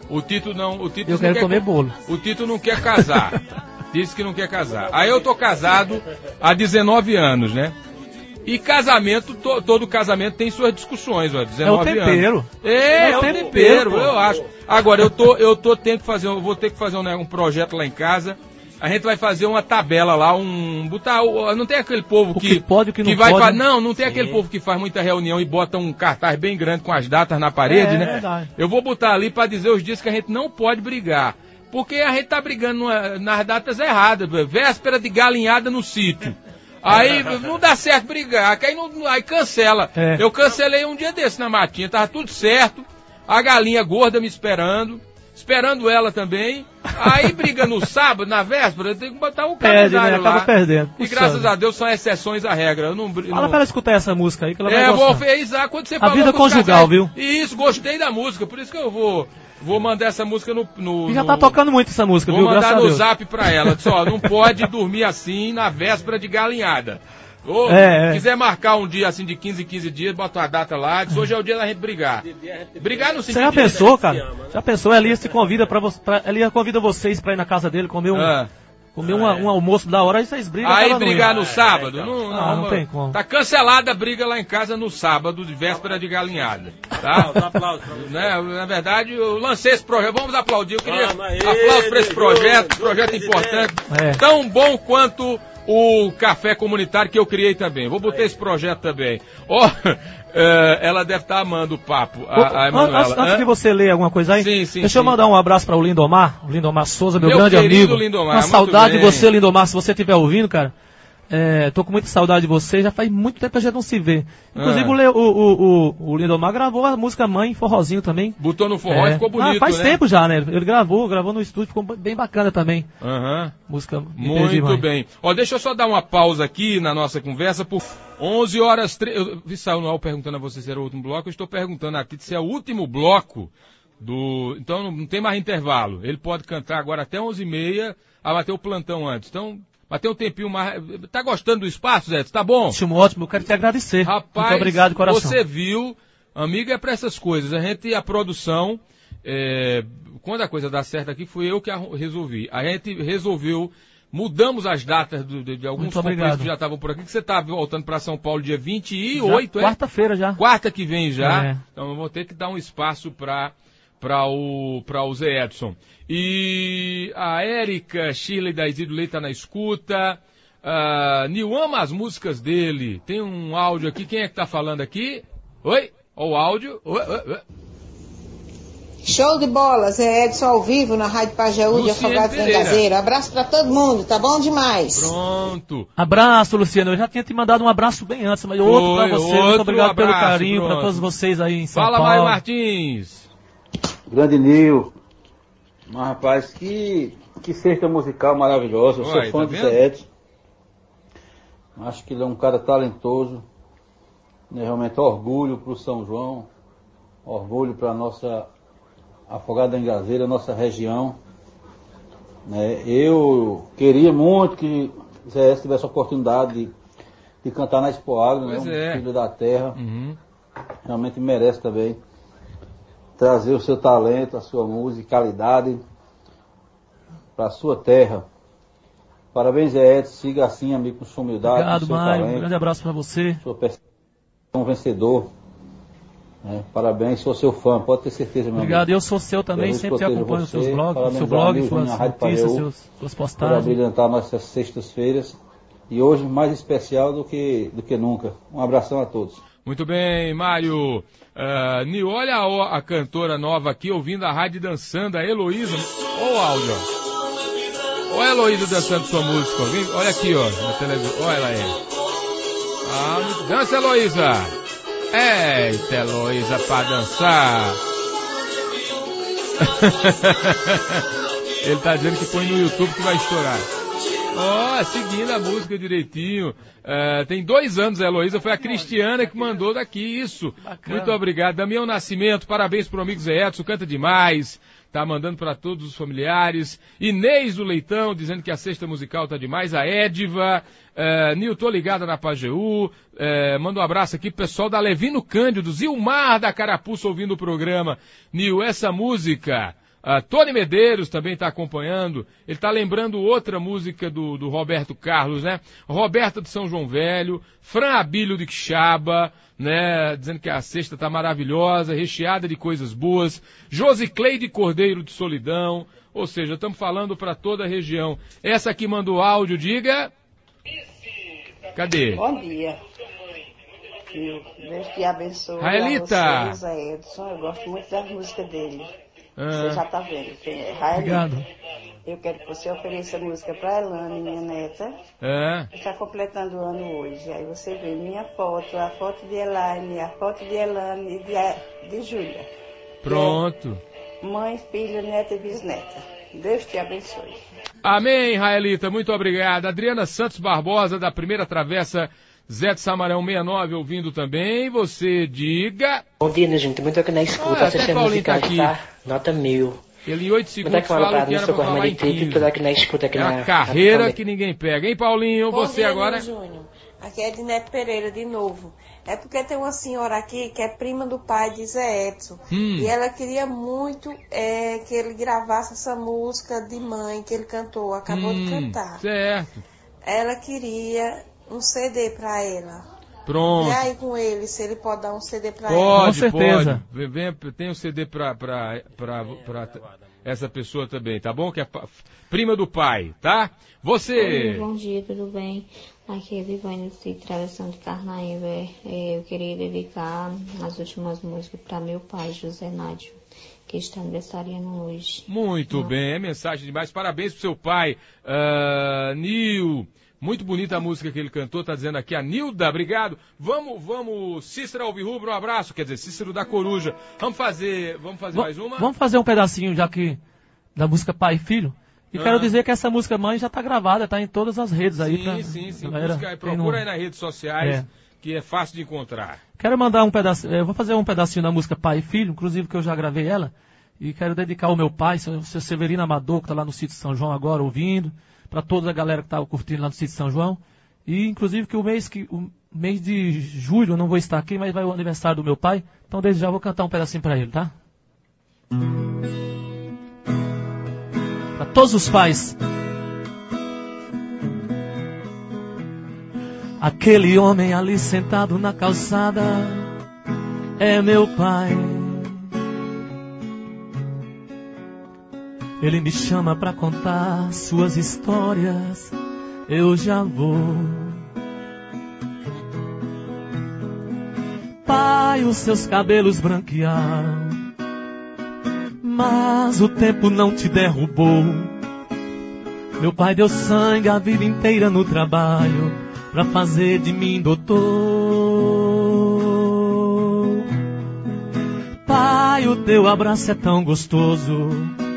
O Tito não... O Tito Eu quero comer bolo. O Tito não quer casar. Disse que não quer casar. Aí eu tô casado há 19 anos, né? E casamento, todo casamento tem suas discussões, ó, 19 anos. É o tempero. É o tempero, eu acho. Agora, eu vou ter que fazer um projeto lá em casa. A gente vai fazer uma tabela lá, não tem aquele povo que pode, o que não vai pode. Não tem aquele povo que faz muita reunião e bota um cartaz bem grande com as datas na parede, né? Verdade. Eu vou botar ali para dizer os dias que a gente não pode brigar. Porque a gente tá brigando nas datas erradas, véspera de galinhada no sítio. Aí não dá certo brigar, aí cancela. Eu cancelei um dia desse na matinha, tava tudo certo, a galinha gorda me esperando ela também. Aí briga no sábado, na véspera, tem que botar o calendário lá. Acaba perdendo. E graças a Deus são exceções à regra. Eu não Fala pra ela escutar essa música aí que ela vai gostar. Quando você a vida conjugal, viu? Isso, gostei da música, por isso que eu vou mandar essa música já tá tocando muito essa música, viu? Vou mandar no zap pra ela. Só, não pode dormir assim na véspera de galinhada. Ou, quiser marcar um dia assim de 15 dias, bota uma data lá, diz, hoje é o dia da gente brigar. Brigar no sentido. Você já pensou, cara? Já pensou? Elias se convida Elias convida vocês pra ir na casa dele comer um almoço da hora, aí vocês brigam. Aí brigar no sábado? Não tem como. Tá cancelada a briga lá em casa no sábado, de véspera de galinhada. Tá? Né? Na verdade, eu lancei esse projeto. Vamos aplaudir. Eu queria aplausos pra esse projeto importante. Tão bom quanto o café comunitário que eu criei também. Vou botar esse projeto também. Ela deve estar amando o papo, a Emanuela. Antes de você ler alguma coisa aí, sim, deixa eu mandar um abraço para o Lindomar Souza, meu grande amigo. Lindomar, uma saudade de você, Lindomar, se você estiver ouvindo, cara. Tô com muita saudade de você, já faz muito tempo que a gente não se vê. Inclusive o Lindomar gravou a música Mãe em forrozinho também. Botou no forró e ficou bonito, faz tempo já, né? Ele gravou no estúdio, ficou bem bacana também. Música muito bem. Deixa eu só dar uma pausa aqui na nossa conversa por 11 horas... Eu vi saiu no ar perguntando a você se era o último bloco, eu estou perguntando aqui se é o último bloco Então não tem mais intervalo. Ele pode cantar agora até 11h30, vai ter o plantão antes. Então... Mas tem um tempinho mais... Tá gostando do espaço, Zé? Tá bom? Ótimo, eu quero te agradecer. Rapaz, muito obrigado de coração. Você viu, amigo, é pra essas coisas. A produção, quando a coisa dá certo aqui, fui eu que resolvi. A gente resolveu, mudamos as datas de alguns companheiros que já estavam por aqui, que você tá voltando pra São Paulo dia 28, quarta-feira já. Quarta que vem já. Então eu vou ter que dar um espaço para o Zé Edson. E a Érica Shirley da Isidro Leite tá na escuta. Nil ama as músicas dele. Tem um áudio aqui. Quem é que tá falando aqui? Oi? Ó o áudio. Oi. Show de bola, Zé Edson ao vivo na Rádio Pajeú de Afogados da Engazeira. Abraço pra todo mundo, tá bom demais. Pronto. Abraço, Luciano. Eu já tinha te mandado um abraço bem antes, mas outro pra você. Muito obrigado pelo carinho, pra todos vocês aí em São Paulo. Fala, Mário Martins. Grande Nil. Mas, rapaz, que cesta musical maravilhosa. Eu sou fã do Zé Edson. Acho que ele é um cara talentoso. Realmente orgulho pro São João. Orgulho pra nossa Afogada da Engazeira, nossa região. Eu queria muito que o Zé Edson tivesse a oportunidade de cantar na Expo Agro, né? Um filho da terra. Realmente merece também trazer o seu talento, a sua musicalidade para a sua terra. Parabéns, Zé Edson. Siga assim, amigo, com sua humildade. Obrigado, Mário. Um grande abraço para você. Sua percepção vencedor. Parabéns, sou seu fã, pode ter certeza, meu Obrigado, amigo. eu sou seu também, sempre te acompanho nos seus blogs, seu blog, suas notícias, suas postagens. Para brilhantar nossas sextas-feiras. E hoje mais especial do que nunca. Um abração a todos. Muito bem, Mário. Nil, olha a cantora nova aqui, ouvindo a rádio dançando, a Heloísa. Olha o áudio, ó. Olha a Heloísa dançando sua música. Olha aqui, ó, na televisão. Olha ela aí. Dança, Heloísa. Eita, Heloísa, pra dançar. Ele tá dizendo que põe no YouTube que vai estourar. Seguindo a música direitinho. Tem 2 anos a Heloísa, foi a Cristiana que mandou daqui, isso. Bacana. Muito obrigado. Damião Nascimento, parabéns pro amigo Zé Edson, canta demais. Tá mandando para todos os familiares. Inês do Leitão, dizendo que a cesta musical tá demais. A Ediva, Nil, tô ligada na Pajeú. Manda um abraço aqui pro pessoal da Levino Cândido, Zilmar da Carapuça ouvindo o programa. Nil, essa música... Tony Medeiros também está acompanhando. Ele está lembrando outra música do Roberto Carlos, né? Roberta de São João Velho, Fran Abílio de Quixaba, né? Dizendo que a cesta está maravilhosa, recheada de coisas boas. Josicleide Cordeiro de Solidão. Ou seja, estamos falando para toda a região. Essa aqui mandou áudio, diga. Cadê? Bom dia. Deus te abençoe. Raelita. Você, José Edson, eu gosto muito das músicas dele. Você já está vendo quem é. Raelita. Obrigado. Eu quero que você ofereça a música para Elane, minha neta. Que está completando o ano hoje. Aí você vê minha foto, a foto de Elaine, a foto de Elane e de Júlia. Pronto. Mãe, filha, neta e bisneta. Deus te abençoe. Amém, Raelita. Muito obrigado. Adriana Santos Barbosa, da Primeira Travessa, Zé de Samarão 69, ouvindo também. Você diga. Bom dia, né, gente? Muito aqui na escuta. Até Paulinho tá aqui. Nota 1000. Ele em 8 segundos fala que era pra falar em 15. Aqui na escuta, aqui é uma carreira que ninguém pega. Hein, Paulinho? Bom você dia, agora? Júnior. Aqui é Ednete Pereira de novo. É porque tem uma senhora aqui que é prima do pai de Zé Edson. E ela queria muito que ele gravasse essa música de mãe que ele cantou, acabou de cantar. Certo. Ela queria um CD pra ela. Pronto. E aí com ele, se ele pode dar um CD pra ela. Com certeza. Pode. Tem um CD pra essa pessoa também, tá bom? Que é prima do pai, tá? Você. Bom dia, tudo bem? Aqui é Vivane de Travessão de Carnaíba. Eu queria dedicar as últimas músicas para meu pai, José Nádio, que está aniversariando hoje. Muito bem, é mensagem demais. Parabéns pro seu pai, Nil. Muito bonita a música que ele cantou, tá dizendo aqui a Nilda, obrigado. Vamos, Cícero Alvirrubro, um abraço, quer dizer, Cícero da Coruja. Vamos fazer mais uma? Vamos fazer um pedacinho, já que, da música Pai e Filho. E quero dizer que essa música Mãe já tá gravada, tá em todas as redes aí. Sim. Procura aí nas redes sociais, que é fácil de encontrar. Quero mandar um pedacinho, eu vou fazer um pedacinho da música Pai e Filho, inclusive que eu já gravei ela. E quero dedicar ao meu pai, seu Severino Amador, que tá lá no sítio São João agora, ouvindo. Para toda a galera que está curtindo lá no sítio São João. E inclusive que o mês de julho eu não vou estar aqui, mas vai o aniversário do meu pai. Então desde já vou cantar um pedacinho para ele, tá? Para todos os pais. Aquele homem ali sentado na calçada é meu pai. Ele me chama pra contar suas histórias, eu já vou. Pai, os seus cabelos branquearam, mas o tempo não te derrubou. Meu pai deu sangue a vida inteira no trabalho, pra fazer de mim doutor. Pai, o teu abraço é tão gostoso.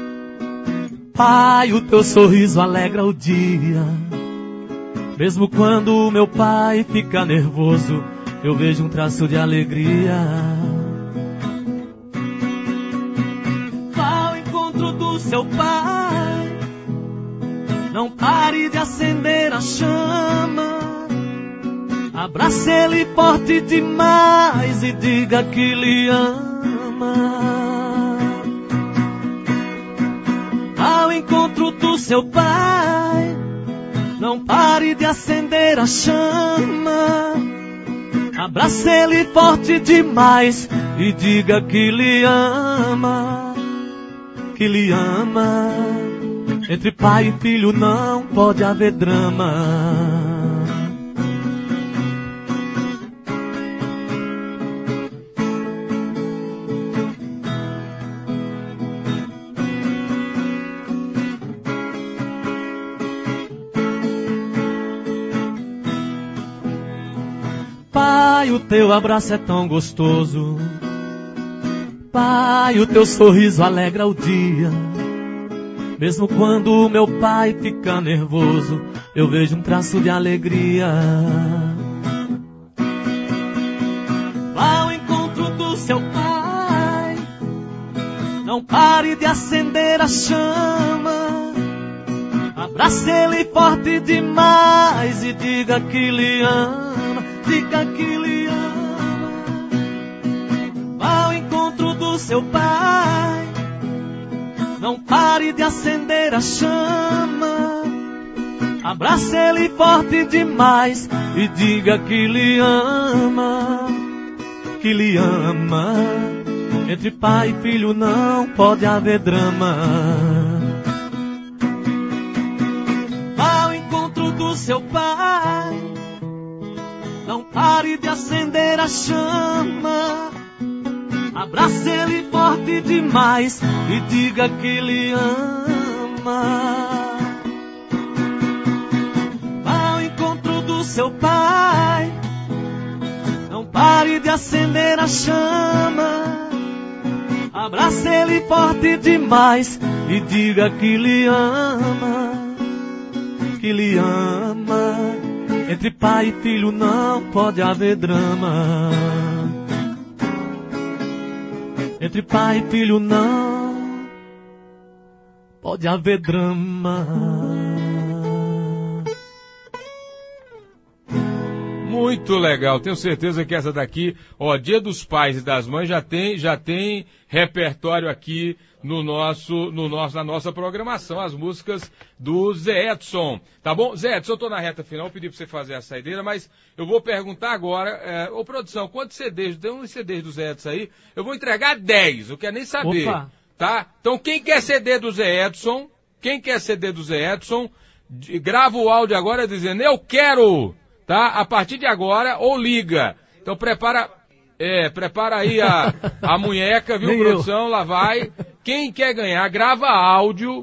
Pai, o teu sorriso alegra o dia. Mesmo quando o meu pai fica nervoso, eu vejo um traço de alegria. Vá ao encontro do seu pai, não pare de acender a chama. Abrace ele forte demais e diga que lhe ama. Ao encontro do seu pai, não pare de acender a chama. Abrace ele forte demais e diga que lhe ama, que lhe ama. Entre pai e filho não pode haver drama. Pai, o teu abraço é tão gostoso. Pai, o teu sorriso alegra o dia. Mesmo quando o meu pai fica nervoso, eu vejo um traço de alegria. Vá ao encontro do seu pai, não pare de acender a chama. Abrace ele forte demais e diga que lhe ama, diga que lhe ama. Vá ao encontro do seu pai, Não pare de acender a chama. Abrace ele forte demais e diga que lhe ama. Que lhe ama. Entre pai e filho não pode haver drama. Vá ao encontro do seu pai. Não pare de acender a chama. Abrace ele forte demais e diga que lhe ama. Vá ao encontro do seu pai. Não pare de acender a chama. Abrace ele forte demais e diga que lhe ama. Que lhe ama. Entre pai e filho não pode haver drama. Entre pai e filho não pode haver drama. Muito legal, tenho certeza que essa daqui, ó, Dia dos Pais e das Mães já tem repertório aqui na nossa programação, as músicas do Zé Edson, tá bom? Zé Edson, eu tô na reta final, pedi pra você fazer a saideira, mas eu vou perguntar agora, ô produção, quantos CDs, tem uns CDs do Zé Edson aí, eu vou entregar 10, eu quero nem saber, opa, tá? Então quem quer CD do Zé Edson, grava o áudio agora dizendo, eu quero, tá? A partir de agora, ou liga, então prepara aí a munheca, viu, produção, lá vai. Quem quer ganhar, grava áudio,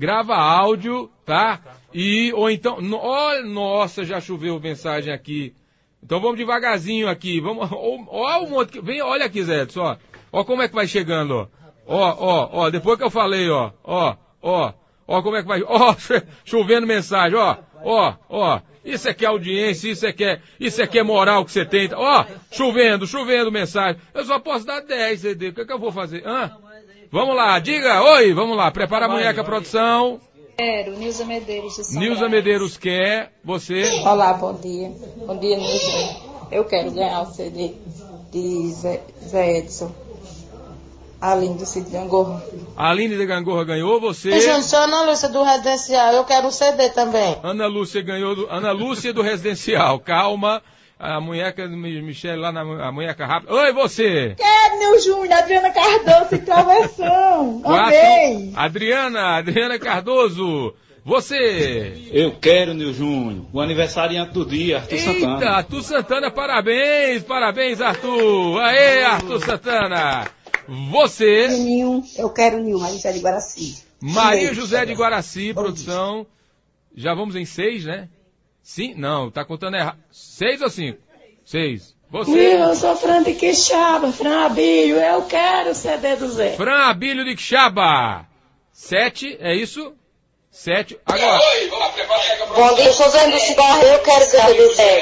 tá? Ou então, nossa, já choveu mensagem aqui. Então vamos devagarzinho aqui, vamos, olha aqui, Zé Edson, ó como é que vai chegando, ó, depois que eu falei, ó como é que vai, chovendo mensagem, ó. Isso aqui é audiência, isso aqui é moral que você tem. Ó, chovendo mensagem. Eu só posso dar 10 CD. O que é que eu vou fazer? Vamos lá, diga, oi, vamos lá. Prepara a munheca, produção. Quero, Nilza Medeiros de São Nilza Medeiros quer, você. Olá, bom dia. Bom dia, Nilza. Eu quero ganhar o CD de Zé Edson. Aline do Sítio de Gangorra. A Aline de Gangorra ganhou, você... Eu sou Ana Lúcia do Residencial, eu quero o CD também. Ana Lúcia ganhou, Ana Lúcia do Residencial, calma. A munheca, Michele lá a munheca rápida. Oi, você! Quero, meu Júnior, Adriana Cardoso em Travessão. Adriana Cardoso. Você! Eu quero, Nil Júnior, o aniversariante do dia, Arthur Santana. Eita, Arthur Santana, parabéns, Arthur. Aê, Arthur Santana. Você. Eu quero Nil, Maria José de Guaraci. Maria José de Guaraci, produção. Já vamos em 6, né? Sim? Não, tá contando errado. 6 ou 5? 6. Você. Eu sou Fran de Quixaba, Fran Abílio, eu quero o CD do Zé. Fran Abílio de Quixaba. 7, é isso? 7. Agora. Bom dia, eu sou Zé do Cigarro, eu quero o CD do Zé.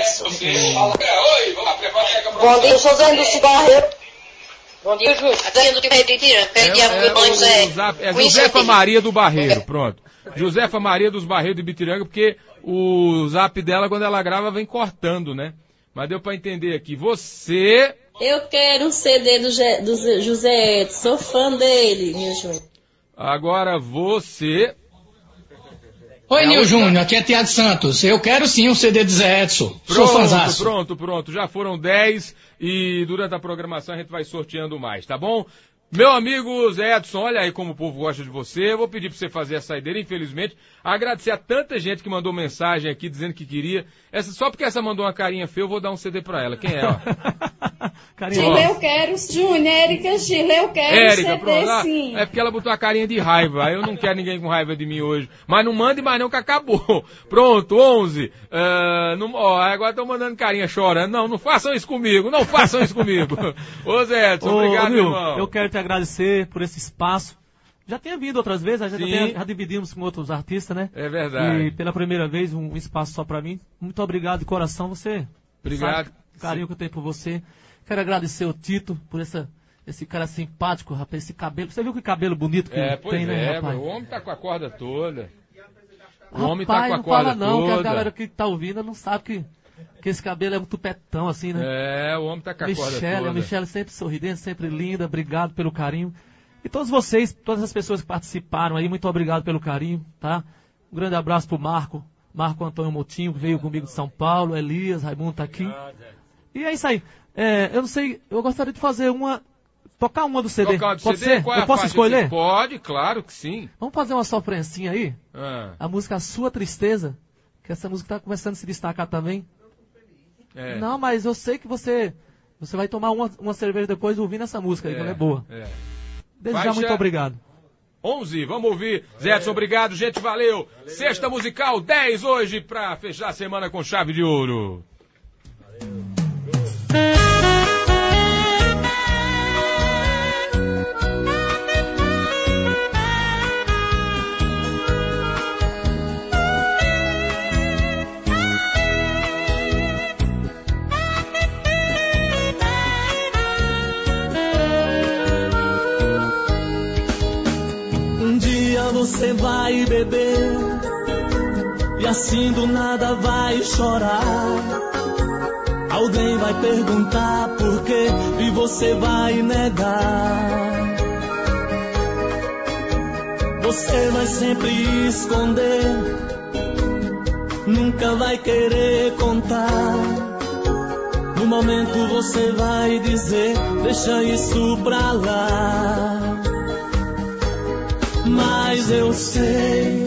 Bom dia, eu sou Zé do Cigarro. Bom dia, Júlio. É Josefa Maria do Barreiro, pronto. Josefa Maria dos Barreiros de Bitiranga, porque o zap dela, quando ela grava, vem cortando, né? Mas deu pra entender aqui. Você... Eu quero um CD do José Edson, sou fã dele, Nil Júnior. Agora você... Oi, Nil Júnior, aqui é Tiago Santos. Eu quero sim um CD do Zé Edson. Sou fãzaço. Pronto. Já foram 10 e durante a programação a gente vai sorteando mais, tá bom? Meu amigo Zé Edson, olha aí como o povo gosta de você. Eu vou pedir pra você fazer a saideira, infelizmente. Agradecer a tanta gente que mandou mensagem aqui dizendo que queria. Só porque essa mandou uma carinha feia, eu vou dar um CD pra ela. Quem é, ó? Gila, eu quero, Júnior, Érica Gila, eu quero CD, pronto. sim. É porque ela botou a carinha de raiva. Eu não quero ninguém com raiva de mim hoje. Mas não mande mais não, que acabou. Pronto, 11. Agora estão mandando carinha chorando. Não façam isso comigo. Ô Zé Edson, obrigado, meu irmão. Eu quero te agradecer por esse espaço. Já tinha vindo outras vezes, já dividimos com outros artistas, né? É verdade. E pela primeira vez, um espaço só pra mim. Muito obrigado de coração, você. Obrigado. Sabe o carinho que eu tenho por você. Quero agradecer o Tito por esse cara simpático, rapaz, esse cabelo. Você viu que cabelo bonito que tem, né, rapaz? O homem tá com a corda toda. Não fala não, que a galera que tá ouvindo não sabe que esse cabelo é um tupetão, assim, né? O homem tá com a corda toda. A Michele sempre sorridente, sempre linda, obrigado pelo carinho. E todos vocês, todas as pessoas que participaram aí, muito obrigado pelo carinho, tá? Um grande abraço pro Marco Antônio Motinho, que veio comigo de São Paulo, Elias, Raimundo tá aqui. E é isso aí. Eu não sei, eu gostaria de fazer tocar uma do CD. Pode ser? Eu posso escolher? Pode, claro que sim. Vamos fazer uma sofrência aí? A música A Sua Tristeza, que essa música tá começando a se destacar também. Não, mas eu sei que você vai tomar uma cerveja depois ouvindo essa música aí, quando é boa. Desde já, muito obrigado. 11, vamos ouvir. Zé Edson, obrigado, gente, valeu. Sexta musical, 10 hoje, pra fechar a semana com chave de ouro. Valeu. Você vai beber e assim do nada vai chorar. Alguém vai perguntar por quê e você vai negar. Você vai sempre esconder, nunca vai querer contar. No momento você vai dizer, deixa isso pra lá. Mas eu sei,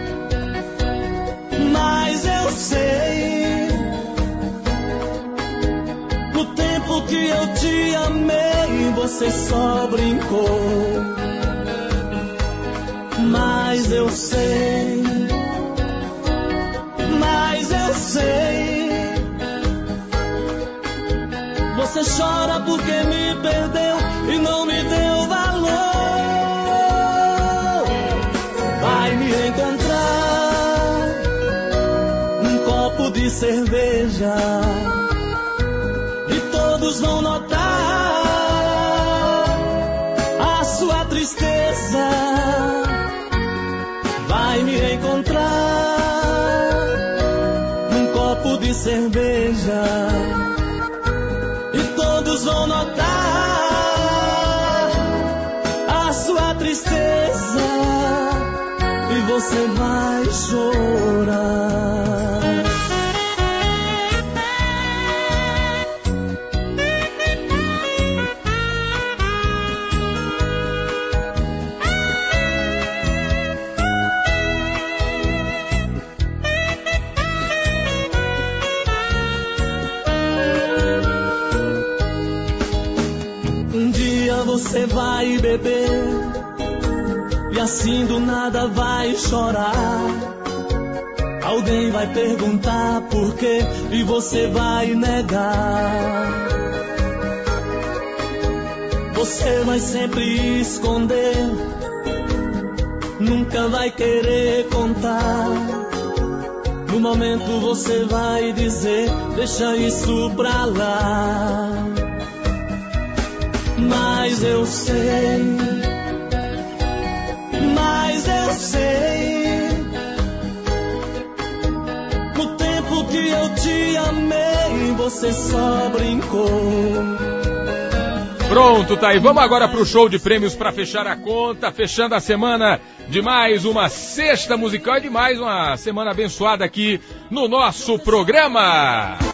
no tempo que eu te amei, você só brincou. Mas eu sei, você chora porque me perdeu e não me deu valor. Vai me encontrar num copo de cerveja e todos vão notar a sua tristeza. Vai me encontrar num copo de cerveja e todos vão notar a sua tristeza. E você vai chorar. Um dia você vai beber e assim do nada vai chorar. Alguém vai perguntar por quê e você vai negar. Você vai sempre esconder, nunca vai querer contar. No momento você vai dizer, deixa isso pra lá. Mas eu sei, no tempo que eu te amei, você só brincou. Pronto, tá aí. Vamos agora pro show de prêmios pra fechar a conta, fechando a semana de mais uma sexta musical e de mais uma semana abençoada aqui no nosso programa.